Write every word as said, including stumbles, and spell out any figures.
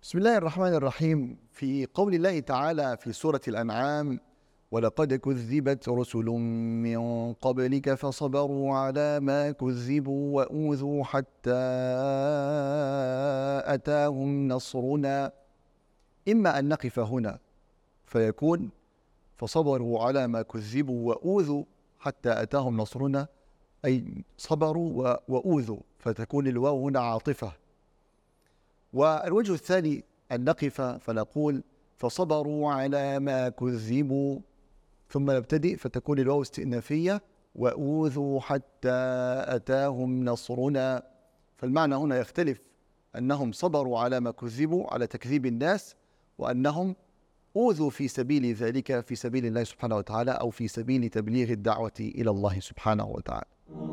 بسم الله الرحمن الرحيم. في قول الله تعالى في سورة الأنعام: ولقد كذبت رسل من قبلك فصبروا على ما كذبوا وأوذوا حتى أتاهم نصرنا. إما أن نقف هنا فيكون فصبروا على ما كذبوا وأوذوا حتى أتاهم نصرنا، أي صبروا وأوذوا، فتكون الواو هنا عاطفة. والوجه الثاني أن نقف فنقول فصبروا على ما كذبوا ثم نبتدئ فتكون الواو استئنافية وأوذوا حتى أتاهم نصرنا. فالمعنى هنا يختلف، أنهم صبروا على ما كذبوا على تكذيب الناس، وأنهم أوذوا في سبيل ذلك، في سبيل الله سبحانه وتعالى، أو في سبيل تبليغ الدعوة إلى الله سبحانه وتعالى.